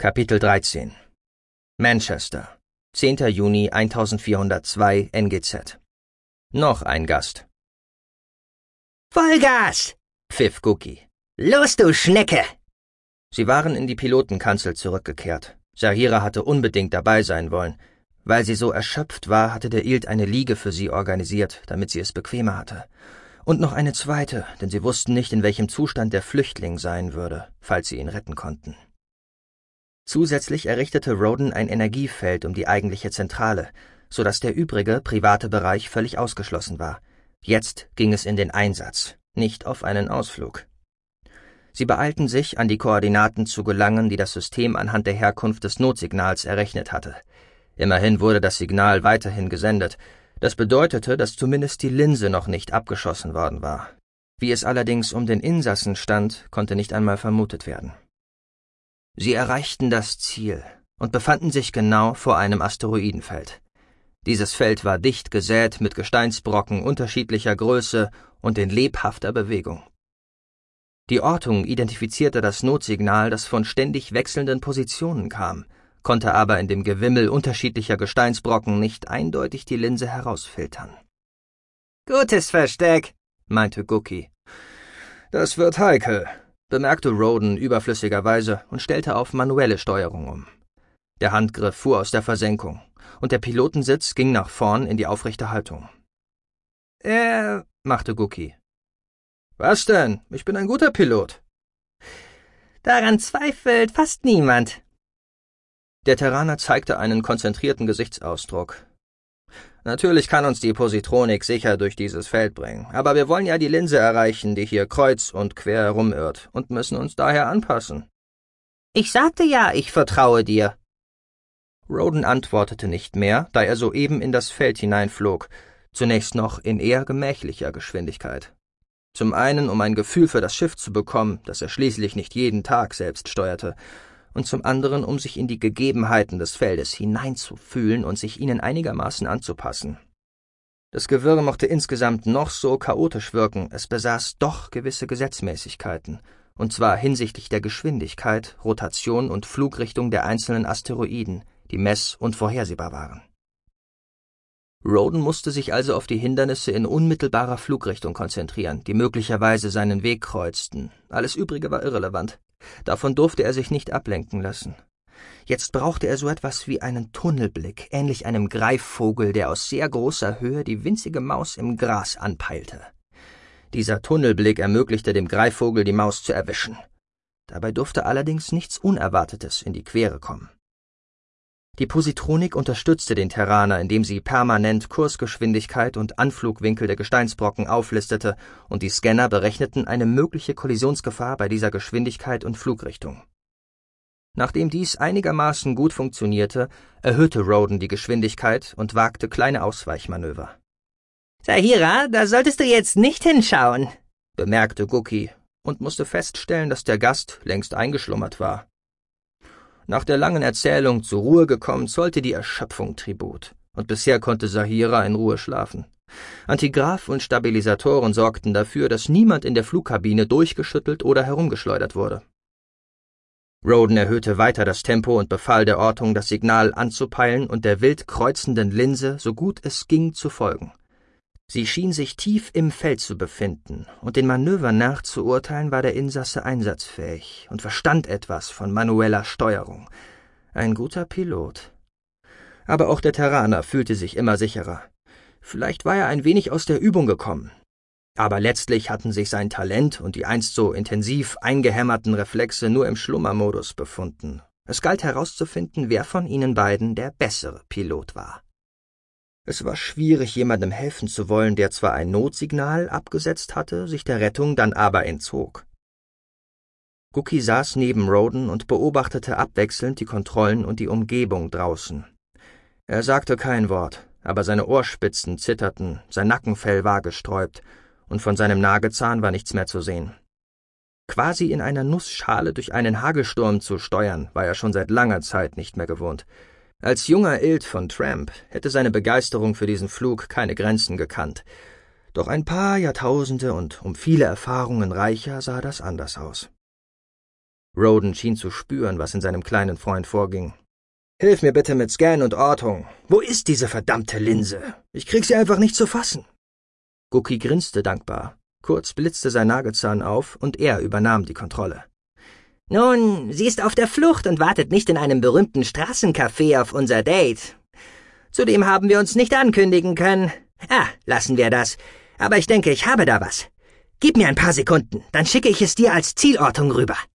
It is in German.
Kapitel 13 Manchester, 10. Juni 1402 NGZ. Noch ein Gast. »Vollgas«, pfiff Guki. »Los, du Schnecke!« Sie waren in die Pilotenkanzel zurückgekehrt. Zahira hatte unbedingt dabei sein wollen. Weil sie so erschöpft war, hatte der Ilt eine Liege für sie organisiert, damit sie es bequemer hatte. Und noch eine zweite, denn sie wussten nicht, in welchem Zustand der Flüchtling sein würde, falls sie ihn retten konnten. Zusätzlich errichtete Roden ein Energiefeld um die eigentliche Zentrale, so dass der übrige, private Bereich völlig ausgeschlossen war. Jetzt ging es in den Einsatz, nicht auf einen Ausflug. Sie beeilten sich, an die Koordinaten zu gelangen, die das System anhand der Herkunft des Notsignals errechnet hatte. Immerhin wurde das Signal weiterhin gesendet. Das bedeutete, dass zumindest die Linse noch nicht abgeschossen worden war. Wie es allerdings um den Insassen stand, konnte nicht einmal vermutet werden. Sie erreichten das Ziel und befanden sich genau vor einem Asteroidenfeld. Dieses Feld war dicht gesät mit Gesteinsbrocken unterschiedlicher Größe und in lebhafter Bewegung. Die Ortung identifizierte das Notsignal, das von ständig wechselnden Positionen kam, konnte aber in dem Gewimmel unterschiedlicher Gesteinsbrocken nicht eindeutig die Linse herausfiltern. »Gutes Versteck«, meinte Guki. »Das wird heikel«, bemerkte Roden überflüssigerweise und stellte auf manuelle Steuerung um. Der Handgriff fuhr aus der Versenkung, und der Pilotensitz ging nach vorn in die aufrechte Haltung. Machte Guki. »Was denn? Ich bin ein guter Pilot.« »Daran zweifelt fast niemand.« Der Terraner zeigte einen konzentrierten Gesichtsausdruck. »Natürlich kann uns die Positronik sicher durch dieses Feld bringen, aber wir wollen ja die Linse erreichen, die hier kreuz und quer herumirrt, und müssen uns daher anpassen.« »Ich sagte ja, ich vertraue dir.« Roden antwortete nicht mehr, da er soeben in das Feld hineinflog, zunächst noch in eher gemächlicher Geschwindigkeit. Zum einen, um ein Gefühl für das Schiff zu bekommen, das er schließlich nicht jeden Tag selbst steuerte, und zum anderen, um sich in die Gegebenheiten des Feldes hineinzufühlen und sich ihnen einigermaßen anzupassen. Das Gewirr mochte insgesamt noch so chaotisch wirken, es besaß doch gewisse Gesetzmäßigkeiten, und zwar hinsichtlich der Geschwindigkeit, Rotation und Flugrichtung der einzelnen Asteroiden, die mess- und vorhersehbar waren. Roden musste sich also auf die Hindernisse in unmittelbarer Flugrichtung konzentrieren, die möglicherweise seinen Weg kreuzten. Alles Übrige war irrelevant. Davon durfte er sich nicht ablenken lassen. Jetzt brauchte er so etwas wie einen Tunnelblick, ähnlich einem Greifvogel, der aus sehr großer Höhe die winzige Maus im Gras anpeilte. Dieser Tunnelblick ermöglichte dem Greifvogel, die Maus zu erwischen. Dabei durfte allerdings nichts Unerwartetes in die Quere kommen. Die Positronik unterstützte den Terraner, indem sie permanent Kursgeschwindigkeit und Anflugwinkel der Gesteinsbrocken auflistete, und die Scanner berechneten eine mögliche Kollisionsgefahr bei dieser Geschwindigkeit und Flugrichtung. Nachdem dies einigermaßen gut funktionierte, erhöhte Roden die Geschwindigkeit und wagte kleine Ausweichmanöver. »Zahira, da solltest du jetzt nicht hinschauen«, bemerkte Guki und musste feststellen, dass der Gast längst eingeschlummert war. Nach der langen Erzählung zur Ruhe gekommen, zollte die Erschöpfung Tribut, und bisher konnte Zahira in Ruhe schlafen. Antigrav und Stabilisatoren sorgten dafür, dass niemand in der Flugkabine durchgeschüttelt oder herumgeschleudert wurde. Roden erhöhte weiter das Tempo und befahl der Ortung, das Signal anzupeilen und der wild kreuzenden Linse, so gut es ging, zu folgen. Sie schien sich tief im Feld zu befinden, und den Manövern nach zu urteilen, war der Insasse einsatzfähig und verstand etwas von manueller Steuerung. Ein guter Pilot. Aber auch der Terraner fühlte sich immer sicherer. Vielleicht war er ein wenig aus der Übung gekommen. Aber letztlich hatten sich sein Talent und die einst so intensiv eingehämmerten Reflexe nur im Schlummermodus befunden. Es galt herauszufinden, wer von ihnen beiden der bessere Pilot war. Es war schwierig, jemandem helfen zu wollen, der zwar ein Notsignal abgesetzt hatte, sich der Rettung dann aber entzog. Guki saß neben Roden und beobachtete abwechselnd die Kontrollen und die Umgebung draußen. Er sagte kein Wort, aber seine Ohrspitzen zitterten, sein Nackenfell war gesträubt, und von seinem Nagezahn war nichts mehr zu sehen. Quasi in einer Nussschale durch einen Hagelsturm zu steuern, war er schon seit langer Zeit nicht mehr gewohnt. Als junger Ilt von Tramp hätte seine Begeisterung für diesen Flug keine Grenzen gekannt. Doch ein paar Jahrtausende und um viele Erfahrungen reicher sah das anders aus. Roden schien zu spüren, was in seinem kleinen Freund vorging. »Hilf mir bitte mit Scan und Ortung. Wo ist diese verdammte Linse? Ich krieg sie einfach nicht zu fassen.« Gucki grinste dankbar. Kurz blitzte sein Nagelzahn auf und er übernahm die Kontrolle. »Nun, sie ist auf der Flucht und wartet nicht in einem berühmten Straßencafé auf unser Date. Zudem haben wir uns nicht ankündigen können. Lassen wir das. Aber ich denke, ich habe da was. Gib mir ein paar Sekunden, dann schicke ich es dir als Zielortung rüber.«